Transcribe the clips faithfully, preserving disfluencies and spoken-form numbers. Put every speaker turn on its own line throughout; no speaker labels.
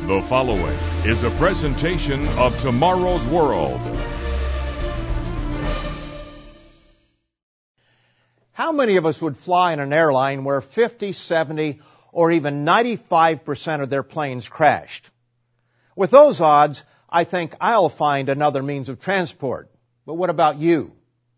The following is a presentation of Tomorrow's World.
How many of us would fly in an airline where fifty, seventy, or even ninety-five percent of their planes crashed? With those odds, I think I'll find another means of transport. But what about you?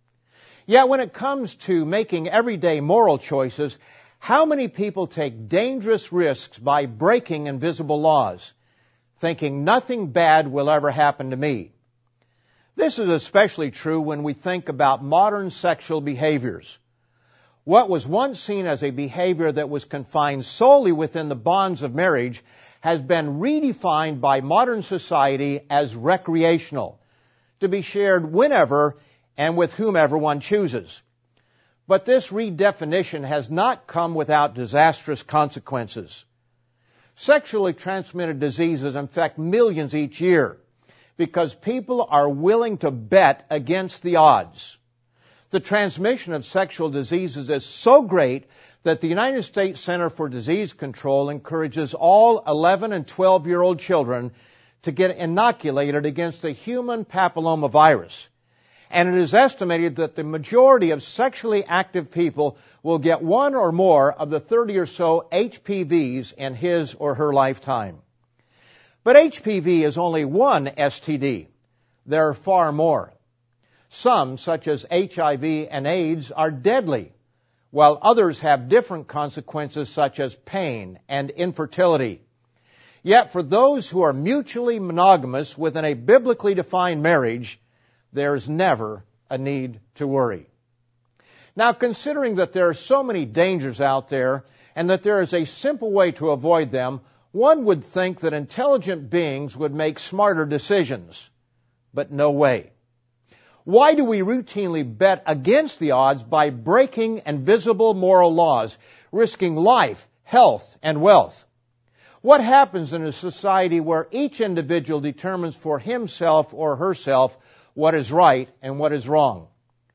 Yet when it comes to making everyday moral choices, how many people take dangerous risks by breaking invisible laws, thinking nothing bad will ever happen to me? This is especially true when we think about modern sexual behaviors. What was once seen as a behavior that was confined solely within the bonds of marriage has been redefined by modern society as recreational, to be shared whenever and with whomever one chooses. But this redefinition has not come without disastrous consequences. Sexually transmitted diseases infect millions each year because people are willing to bet against the odds. The transmission of sexual diseases is so great that the United States Center for Disease Control encourages all eleven and twelve-year-old children to get inoculated against the human papillomavirus. And it is estimated that the majority of sexually active people will get one or more of the thirty or so H P Vs in his or her lifetime. But H P V is only one S T D. There are far more. Some, such as H I V and AIDS, are deadly, while others have different consequences such as pain and infertility. Yet for those who are mutually monogamous within a biblically defined marriage, there's never a need to worry. Now, considering that there are so many dangers out there and that there is a simple way to avoid them, one would think that intelligent beings would make smarter decisions. But no way. Why do we routinely bet against the odds by breaking invisible moral laws, risking life, health, and wealth? What happens in a society where each individual determines for himself or herself what is right and what is wrong?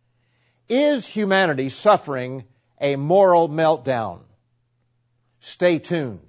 Is humanity suffering a moral meltdown? Stay tuned.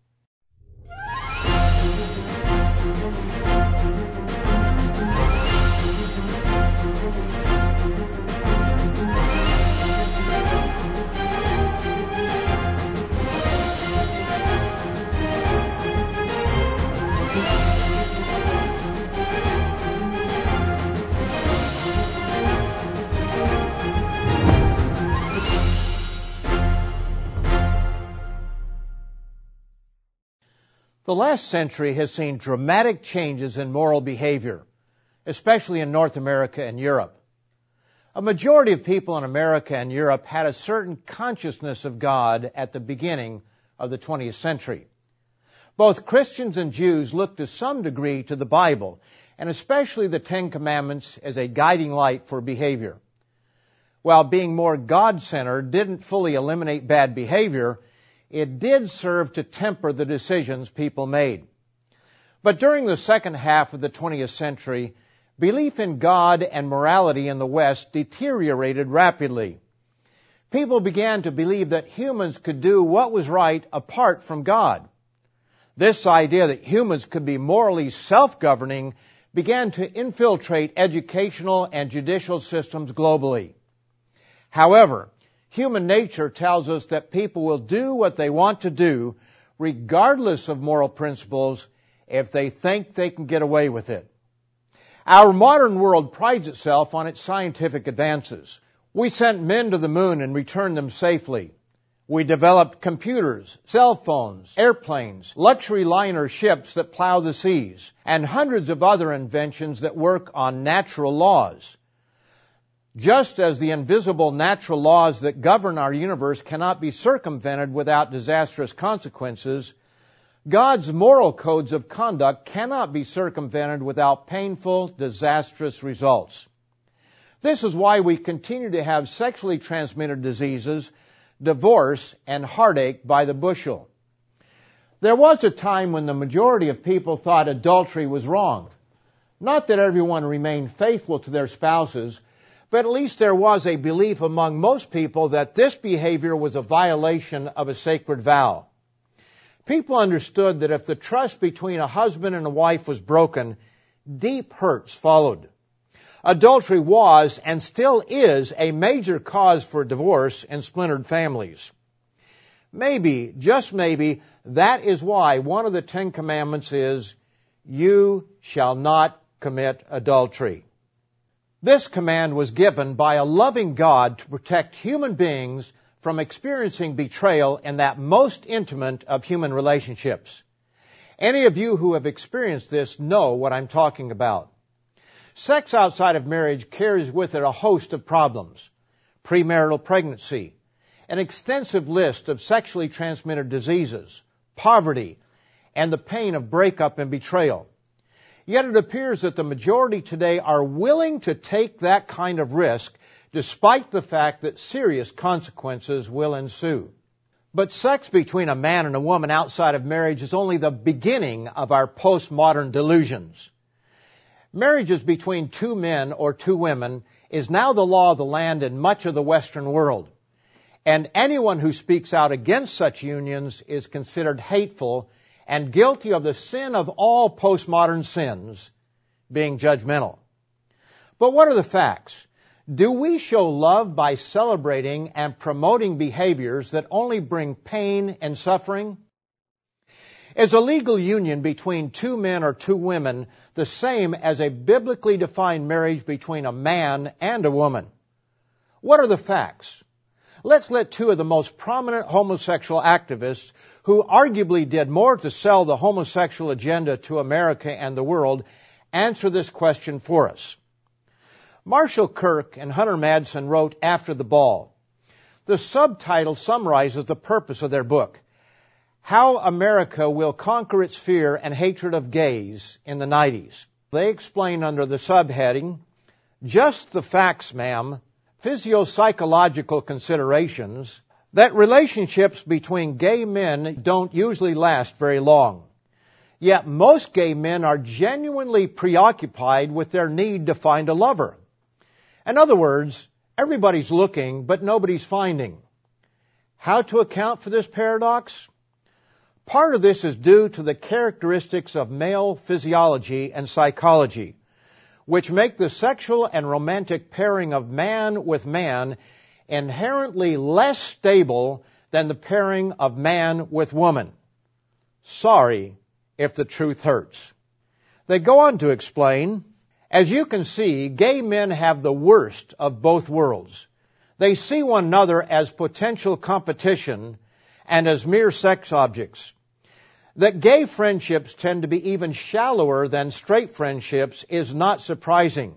The last century has seen dramatic changes in moral behavior, especially in North America and Europe. A majority of people in America and Europe had a certain consciousness of God at the beginning of the twentieth century. Both Christians and Jews looked to some degree to the Bible, and especially the Ten Commandments, as a guiding light for behavior. While being more God-centered didn't fully eliminate bad behavior, it did serve to temper the decisions people made. But during the second half of the twentieth century, belief in God and morality in the West deteriorated rapidly. People began to believe that humans could do what was right apart from God. This idea that humans could be morally self-governing began to infiltrate educational and judicial systems globally. However, human nature tells us that people will do what they want to do, regardless of moral principles, if they think they can get away with it. Our modern world prides itself on its scientific advances. We sent men to the moon and returned them safely. We developed computers, cell phones, airplanes, luxury liner ships that plow the seas, and hundreds of other inventions that work on natural laws. Just as the invisible natural laws that govern our universe cannot be circumvented without disastrous consequences, God's moral codes of conduct cannot be circumvented without painful, disastrous results. This is why we continue to have sexually transmitted diseases, divorce, and heartache by the bushel. There was a time when the majority of people thought adultery was wrong. Not that everyone remained faithful to their spouses, but at least there was a belief among most people that this behavior was a violation of a sacred vow. People understood that if the trust between a husband and a wife was broken, deep hurts followed. Adultery was and still is a major cause for divorce in splintered families. Maybe, just maybe, that is why one of the Ten Commandments is, "You shall not commit adultery." This command was given by a loving God to protect human beings from experiencing betrayal in that most intimate of human relationships. Any of you who have experienced this know what I'm talking about. Sex outside of marriage carries with it a host of problems: premarital pregnancy, an extensive list of sexually transmitted diseases, poverty, and the pain of breakup and betrayal. Yet it appears that the majority today are willing to take that kind of risk despite the fact that serious consequences will ensue. But sex between a man and a woman outside of marriage is only the beginning of our postmodern delusions. Marriages between two men or two women is now the law of the land in much of the Western world. And anyone who speaks out against such unions is considered hateful and guilty of the sin of all postmodern sins, being judgmental. But what are the facts? Do we show love by celebrating and promoting behaviors that only bring pain and suffering? Is a legal union between two men or two women the same as a biblically defined marriage between a man and a woman? What are the facts? Let's let two of the most prominent homosexual activists, who arguably did more to sell the homosexual agenda to America and the world, answer this question for us. Marshall Kirk and Hunter Madsen wrote After the Ball. The subtitle summarizes the purpose of their book: How America Will Conquer Its Fear and Hatred of Gays in the nineties. They explain under the subheading, "Just the Facts, Ma'am, Physio-Psychological Considerations," that relationships between gay men don't usually last very long. Yet most gay men are genuinely preoccupied with their need to find a lover. In other words, everybody's looking, but nobody's finding. How to account for this paradox? Part of this is due to the characteristics of male physiology and psychology, which make the sexual and romantic pairing of man with man inherently less stable than the pairing of man with woman. Sorry if the truth hurts. They go on to explain, as you can see, gay men have the worst of both worlds. They see one another as potential competition and as mere sex objects. That gay friendships tend to be even shallower than straight friendships is not surprising.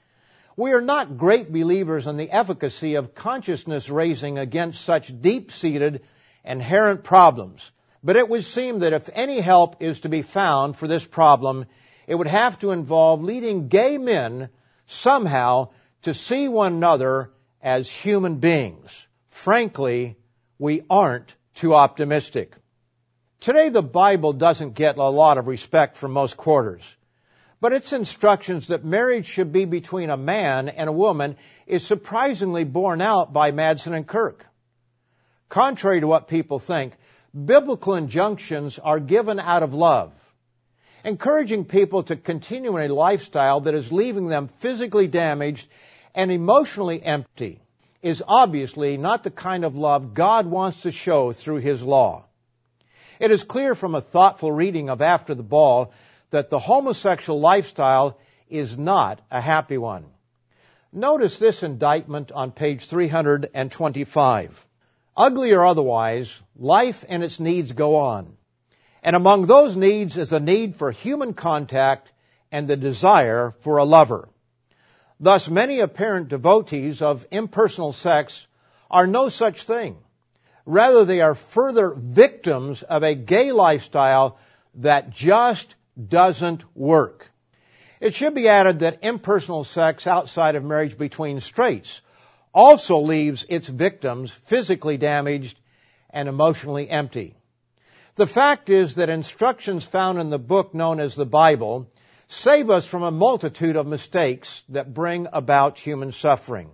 We are not great believers in the efficacy of consciousness raising against such deep-seated, inherent problems. But it would seem that if any help is to be found for this problem, it would have to involve leading gay men somehow to see one another as human beings. Frankly, we aren't too optimistic. Today, the Bible doesn't get a lot of respect from most quarters, but its instructions that marriage should be between a man and a woman is surprisingly borne out by Madsen and Kirk. Contrary to what people think, biblical injunctions are given out of love. Encouraging people to continue in a lifestyle that is leaving them physically damaged and emotionally empty is obviously not the kind of love God wants to show through His law. It is clear from a thoughtful reading of After the Ball that the homosexual lifestyle is not a happy one. Notice this indictment on page three hundred twenty-five. Ugly or otherwise, life and its needs go on. And among those needs is a need for human contact and the desire for a lover. Thus, many apparent devotees of impersonal sex are no such thing. Rather, they are further victims of a gay lifestyle that just doesn't work. It should be added that impersonal sex outside of marriage between straights also leaves its victims physically damaged and emotionally empty. The fact is that instructions found in the book known as the Bible save us from a multitude of mistakes that bring about human suffering.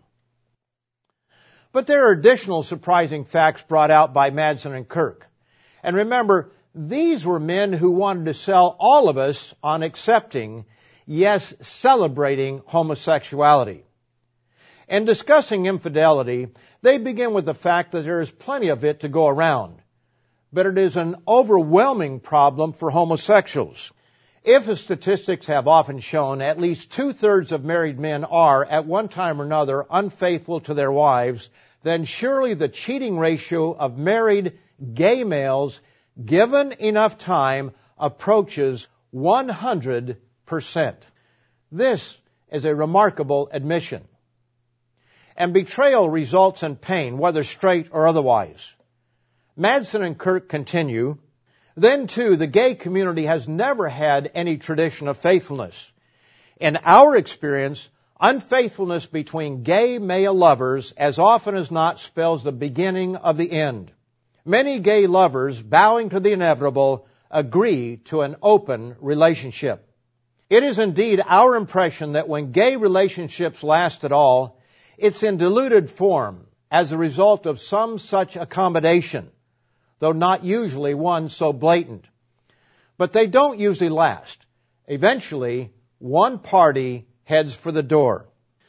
But there are additional surprising facts brought out by Madsen and Kirk. And remember, These were men who wanted to sell all of us on accepting, yes, celebrating homosexuality. In discussing infidelity, they begin with the fact that there is plenty of it to go around, but it is an overwhelming problem for homosexuals. If, as statistics have often shown, at least two-thirds of married men are, at one time or another, unfaithful to their wives, then surely the cheating ratio of married gay males, given enough time, approaches one hundred percent. This is a remarkable admission. And betrayal results in pain, whether straight or otherwise. Madsen and Kirk continue, then too, the gay community has never had any tradition of faithfulness. In our experience, unfaithfulness between gay male lovers as often as not spells the beginning of the end. Many gay lovers, bowing to the inevitable, agree to an open relationship. It is indeed our impression that when gay relationships last at all, it's in diluted form as a result of some such accommodation, though not usually one so blatant. But they don't usually last. Eventually, one party heads for the door.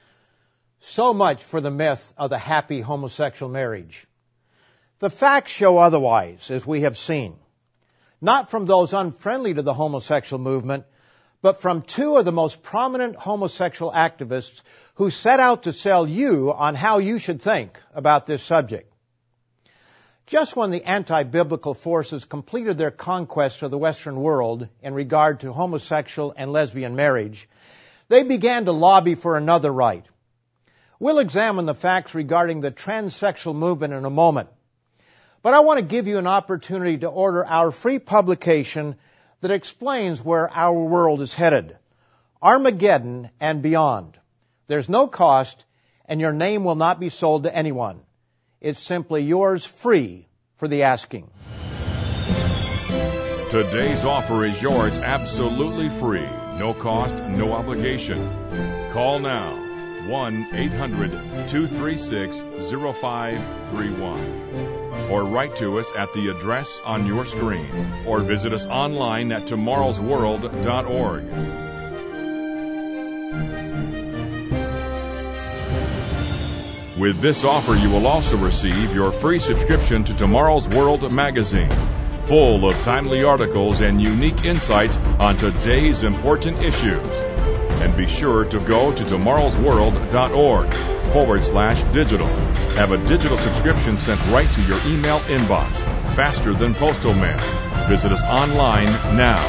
So much for the myth of the happy homosexual marriage. The facts show otherwise, as we have seen. Not from those unfriendly to the homosexual movement, but from two of the most prominent homosexual activists who set out to sell you on how you should think about this subject. Just when the anti-biblical forces completed their conquest of the Western world in regard to homosexual and lesbian marriage, they began to lobby for another right. We'll examine the facts regarding the transsexual movement in a moment. But I want to give you an opportunity to order our free publication that explains where our world is headed. Armageddon and Beyond. There's no cost, and your name will not be sold to anyone. It's simply yours free for the asking.
Today's offer is yours absolutely free. No cost, no obligation. Call now. one eight hundred two three six zero five three one. Or write to us at the address on your screen. Or visit us online at tomorrows world dot org. With this offer, you will also receive your free subscription to Tomorrow's World magazine, full of timely articles and unique insights on today's important issues. And be sure to go to tomorrows world dot org forward slash digital. Have a digital subscription sent right to your email inbox, faster than postal mail. Visit us online now.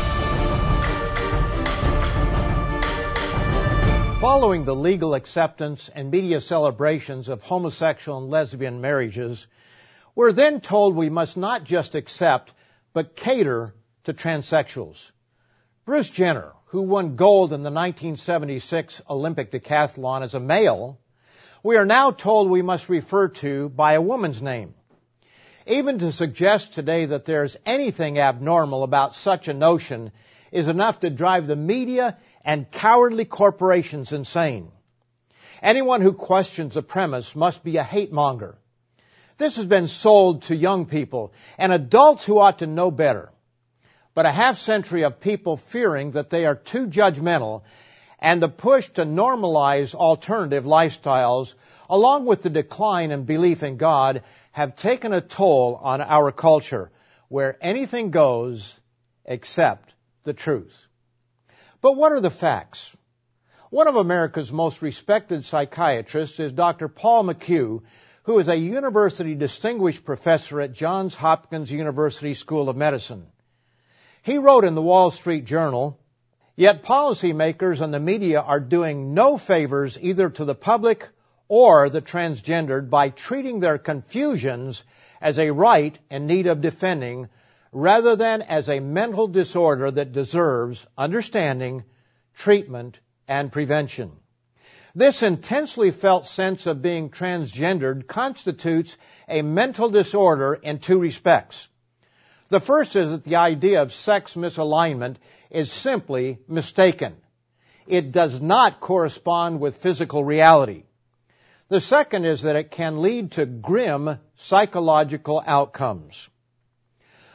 Following the legal acceptance and media celebrations of homosexual and lesbian marriages, we're then told we must not just accept, but cater to transsexuals. Bruce Jenner, who won gold in the nineteen seventy-six Olympic decathlon as a male, we are now told we must refer to by a woman's name. Even to suggest today that there's anything abnormal about such a notion is enough to drive the media and cowardly corporations insane. Anyone who questions the premise must be a hate monger. This has been sold to young people and adults who ought to know better. But a half century of people fearing that they are too judgmental and the push to normalize alternative lifestyles, along with the decline in belief in God, have taken a toll on our culture, where anything goes except the truth. But what are the facts? One of America's most respected psychiatrists is Doctor Paul McHugh, who is a university distinguished professor at Johns Hopkins University School of Medicine. He wrote in the Wall Street Journal, "Yet policymakers and the media are doing no favors either to the public or the transgendered by treating their confusions as a right in need of defending rather than as a mental disorder that deserves understanding, treatment, and prevention. This intensely felt sense of being transgendered constitutes a mental disorder in two respects. The first is that the idea of sex misalignment is simply mistaken. It does not correspond with physical reality. The second is that it can lead to grim psychological outcomes.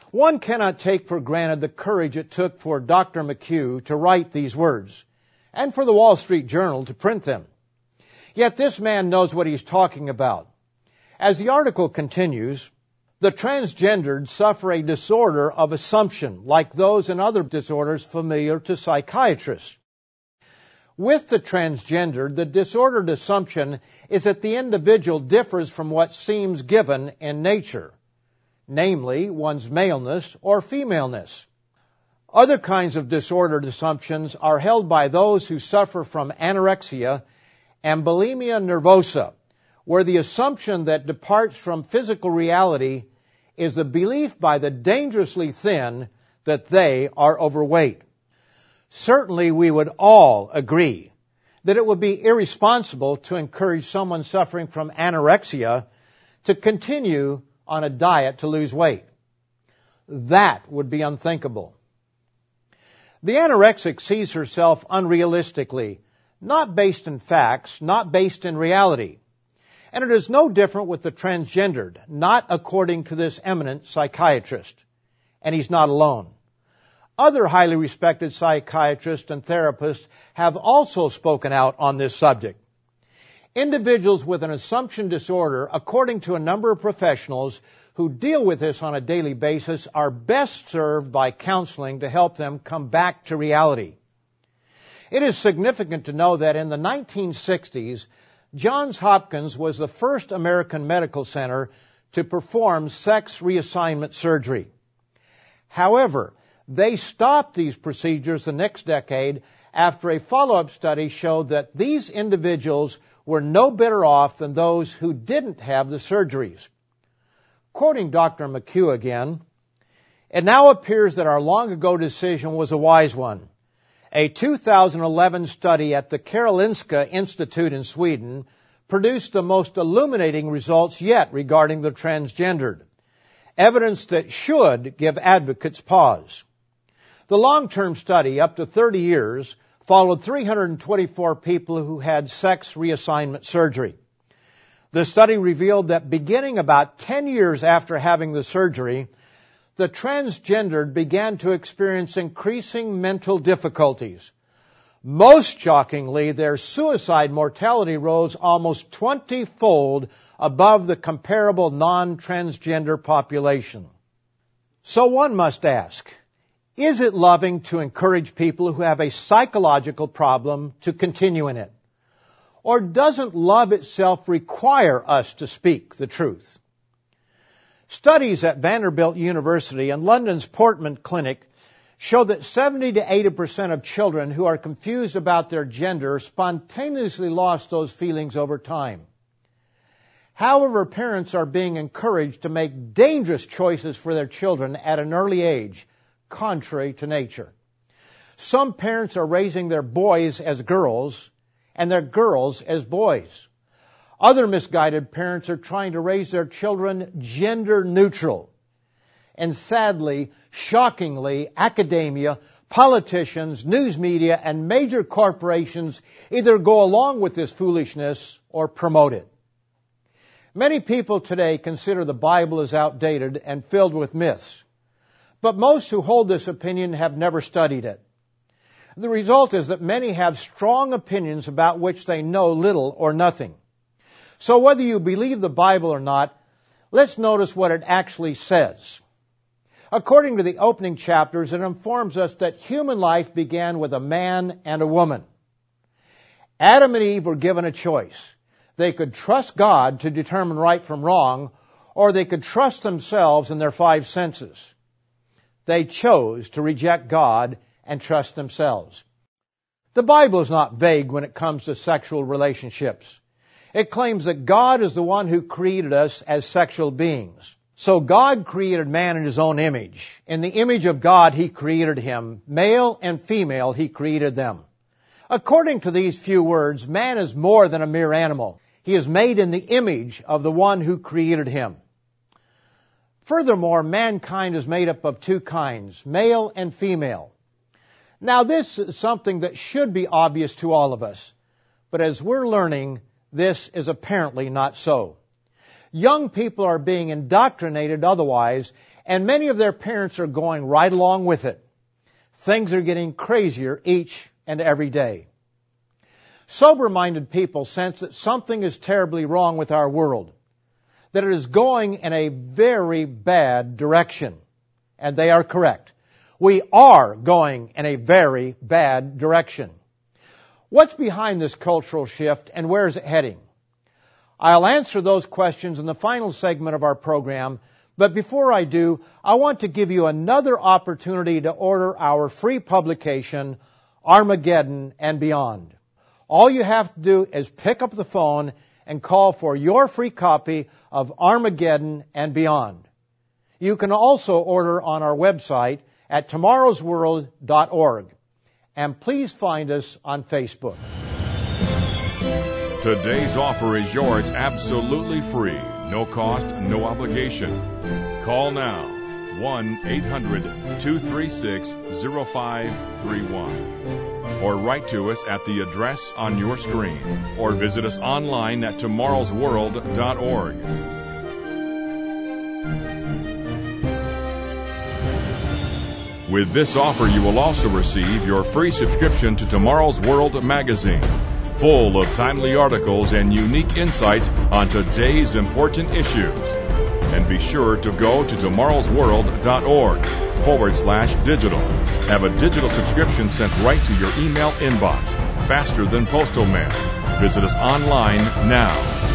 One cannot take for granted the courage it took for Doctor McHugh to write these words, and for the Wall Street Journal to print them. Yet this man knows what he's talking about. As the article continues, the transgendered suffer a disorder of assumption, like those in other disorders familiar to psychiatrists. With the transgendered, the disordered assumption is that the individual differs from what seems given in nature, namely one's maleness or femaleness. Other kinds of disordered assumptions are held by those who suffer from anorexia and bulimia nervosa, where the assumption that departs from physical reality is the belief by the dangerously thin that they are overweight. Certainly we would all agree that it would be irresponsible to encourage someone suffering from anorexia to continue on a diet to lose weight. That would be unthinkable. The anorexic sees herself unrealistically, not based in facts, not based in reality. And it is no different with the transgendered, not according to this eminent psychiatrist. And he's not alone. Other highly respected psychiatrists and therapists have also spoken out on this subject. Individuals with an assumption disorder, according to a number of professionals who deal with this on a daily basis, are best served by counseling to help them come back to reality. It is significant to know that in the nineteen sixties, Johns Hopkins was the first American medical center to perform sex reassignment surgery. However, they stopped these procedures the next decade after a follow-up study showed that these individuals were no better off than those who didn't have the surgeries. Quoting Doctor McHugh again, "It now appears that our long-ago decision was a wise one. A two thousand eleven study at the Karolinska Institute in Sweden produced the most illuminating results yet regarding the transgendered, evidence that should give advocates pause. The long-term study, up to thirty years, followed three hundred twenty-four people who had sex reassignment surgery. The study revealed that beginning about ten years after having the surgery, the transgendered began to experience increasing mental difficulties. Most shockingly, their suicide mortality rose almost twenty-fold above the comparable non-transgender population." So one must ask, is it loving to encourage people who have a psychological problem to continue in it? Or doesn't love itself require us to speak the truth? Studies at Vanderbilt University and London's Portman Clinic show that seventy to eighty percent of children who are confused about their gender spontaneously lost those feelings over time. However, parents are being encouraged to make dangerous choices for their children at an early age, contrary to nature. Some parents are raising their boys as girls and their girls as boys. Other misguided parents are trying to raise their children gender neutral. And sadly, shockingly, academia, politicians, news media, and major corporations either go along with this foolishness or promote it. Many people today consider the Bible as outdated and filled with myths. But most who hold this opinion have never studied it. The result is that many have strong opinions about which they know little or nothing. So whether you believe the Bible or not, let's notice what it actually says. According to the opening chapters, it informs us that human life began with a man and a woman. Adam and Eve were given a choice. They could trust God to determine right from wrong, or they could trust themselves and their five senses. They chose to reject God and trust themselves. The Bible is not vague when it comes to sexual relationships. It claims that God is the one who created us as sexual beings. So God created man in His own image. In the image of God, He created him. Male and female, He created them. According to these few words, man is more than a mere animal. He is made in the image of the one who created him. Furthermore, mankind is made up of two kinds, male and female. Now, this is something that should be obvious to all of us. But as we're learning, this is apparently not so. Young people are being indoctrinated otherwise, and many of their parents are going right along with it. Things are getting crazier each and every day. Sober-minded people sense that something is terribly wrong with our world, that it is going in a very bad direction. And they are correct. We are going in a very bad direction. What's behind this cultural shift and where is it heading? I'll answer those questions in the final segment of our program, but before I do, I want to give you another opportunity to order our free publication, Armageddon and Beyond. All you have to do is pick up the phone and call for your free copy of Armageddon and Beyond. You can also order on our website at tomorrows world dot org. And please find us on Facebook.
Today's offer is yours absolutely free. No cost, no obligation. Call now. one eight hundred two three six zero five three one. Or write to us at the address on your screen. Or visit us online at tomorrows world dot org. With this offer, you will also receive your free subscription to Tomorrow's World magazine, full of timely articles and unique insights on today's important issues. And be sure to go to tomorrows world dot org forward slash digital. Have a digital subscription sent right to your email inbox, faster than postal mail. Visit us online now.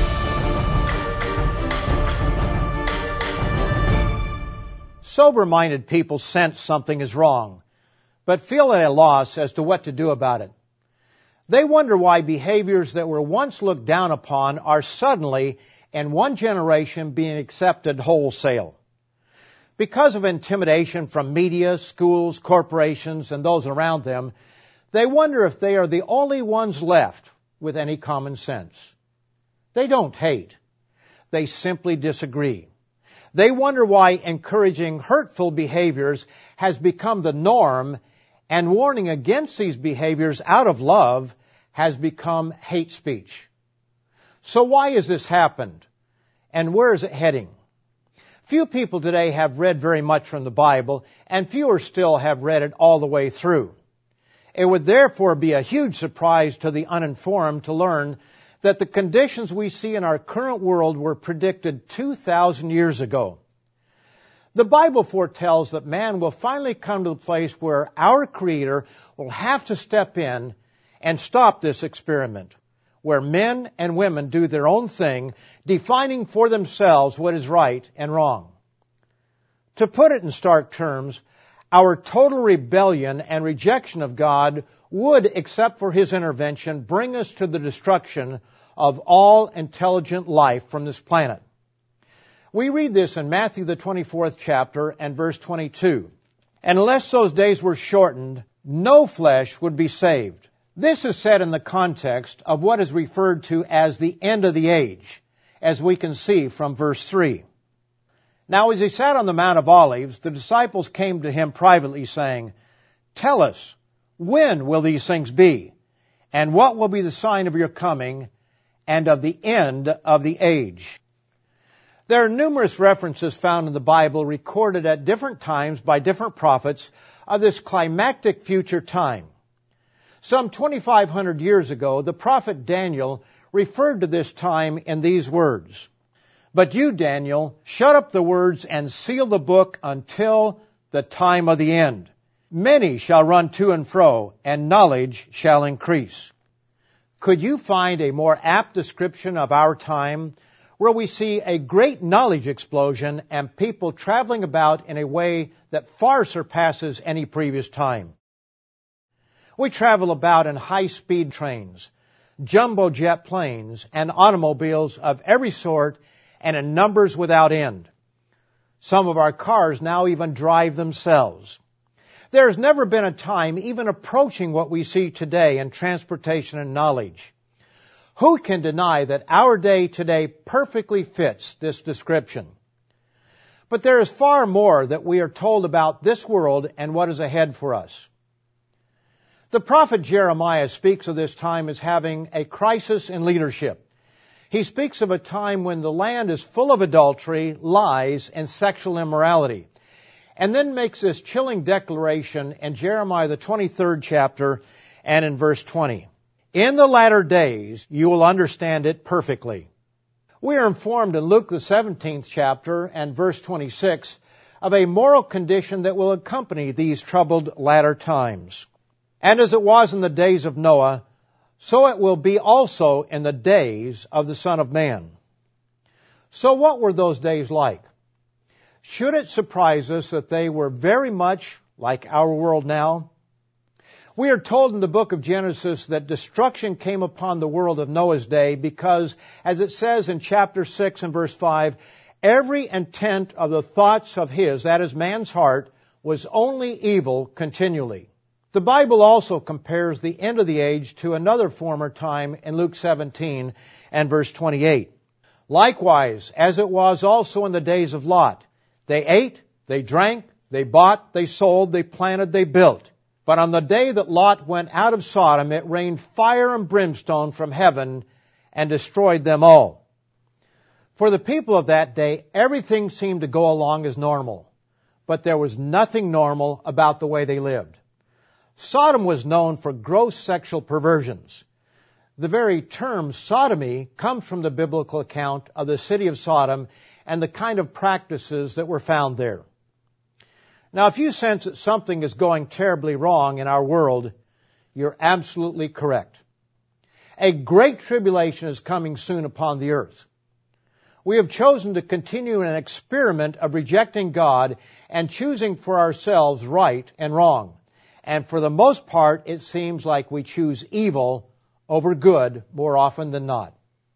Sober-minded people sense something is wrong, but feel at a loss as to what to do about it. They wonder why behaviors that were once looked down upon are suddenly, in one generation, being accepted wholesale. Because of intimidation from media, schools, corporations, and those around them, they wonder if they are the only ones left with any common sense. They don't hate. They simply disagree. They wonder why encouraging hurtful behaviors has become the norm and warning against these behaviors out of love has become hate speech. So why has this happened? And where is it heading? Few people today have read very much from the Bible, and fewer still have read it all the way through. It would therefore be a huge surprise to the uninformed to learn that the conditions we see in our current world were predicted two thousand years ago. The Bible foretells that man will finally come to the place where our Creator will have to step in and stop this experiment, where men and women do their own thing, defining for themselves what is right and wrong. To put it in stark terms, our total rebellion and rejection of God would, except for His intervention, bring us to the destruction of all intelligent life from this planet. We read this in Matthew the twenty-fourth chapter and verse twenty-two. And unless those days were shortened, no flesh would be saved. This is said in the context of what is referred to as the end of the age, as we can see from verse three. Now as He sat on the Mount of Olives, the disciples came to Him privately, saying, Tell us, when will these things be? And what will be the sign of your coming and of the end of the age? There are numerous references found in the Bible recorded at different times by different prophets of this climactic future time. Some twenty-five hundred years ago, the prophet Daniel referred to this time in these words, But you, Daniel, shut up the words and seal the book until the time of the end. Many shall run to and fro, and knowledge shall increase. Could you find a more apt description of our time, where we see a great knowledge explosion and people traveling about in a way that far surpasses any previous time? We travel about in high-speed trains, jumbo jet planes, and automobiles of every sort and in numbers without end. Some of our cars now even drive themselves. There has never been a time even approaching what we see today in transportation and knowledge. Who can deny that our day today perfectly fits this description? But there is far more that we are told about this world and what is ahead for us. The prophet Jeremiah speaks of this time as having a crisis in leadership. He speaks of a time when the land is full of adultery, lies, and sexual immorality. and then makes this chilling declaration in Jeremiah the twenty-third chapter and in verse twenty. In the latter days you will understand it perfectly. We are informed in Luke the seventeenth chapter and verse twenty-six of a moral condition that will accompany these troubled latter times. And as it was in the days of Noah, so it will be also in the days of the Son of Man. So what were those days like? Should it surprise us that they were very much like our world now? We are told in the book of Genesis that destruction came upon the world of Noah's day because, as it says in chapter six and verse five, every intent of the thoughts of his, that is man's heart, was only evil continually. The Bible also compares the end of the age to another former time in Luke seventeen and verse twenty-eight. Likewise, as it was also in the days of Lot, they ate, they drank, they bought, they sold, they planted, they built. But on the day that Lot went out of Sodom, it rained fire and brimstone from heaven and destroyed them all. For the people of that day, everything seemed to go along as normal, but there was nothing normal about the way they lived. Sodom was known for gross sexual perversions. The very term sodomy comes from the biblical account of the city of Sodom and the kind of practices that were found there. Now, if you sense that something is going terribly wrong in our world, you're absolutely correct. A great tribulation is coming soon upon the earth. We have chosen to continue an experiment of rejecting God and choosing for ourselves right and wrong. And for the most part, it seems like we choose evil over good more often than not.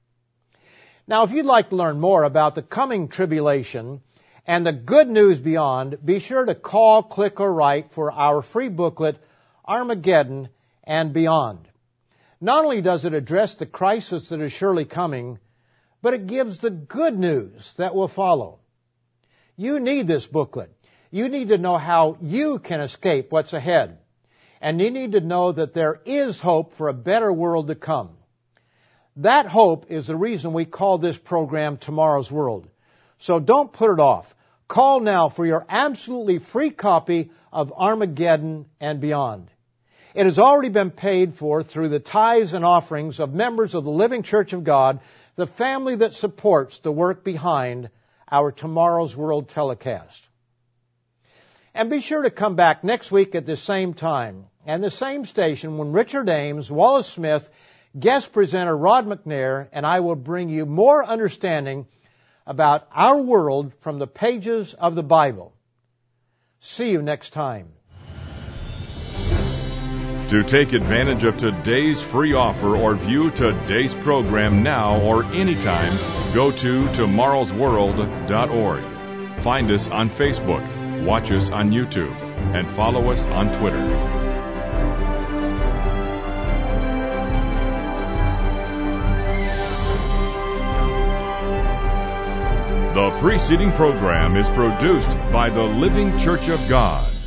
Now, if you'd like to learn more about the coming tribulation and the good news beyond, be sure to call, click, or write for our free booklet, Armageddon and Beyond. Not only does it address the crisis that is surely coming, but it gives the good news that will follow. You need this booklet. You need to know how you can escape what's ahead. And you need to know that there is hope for a better world to come. That hope is the reason we call this program Tomorrow's World. So don't put it off. Call now for your absolutely free copy of Armageddon and Beyond. It has already been paid for through the tithes and offerings of members of the Living Church of God, the family that supports the work behind our Tomorrow's World telecast. And be sure to come back next week at the same time and the same station when Richard Ames, Wallace Smith, guest presenter Rod McNair, and I will bring you more understanding about our world from the pages of the Bible. See you next time.
To take advantage of today's free offer or view today's program now or anytime, go to tomorrows world dot org. Find us on Facebook, watch us on YouTube, and follow us on Twitter. The preceding program is produced by the Living Church of God.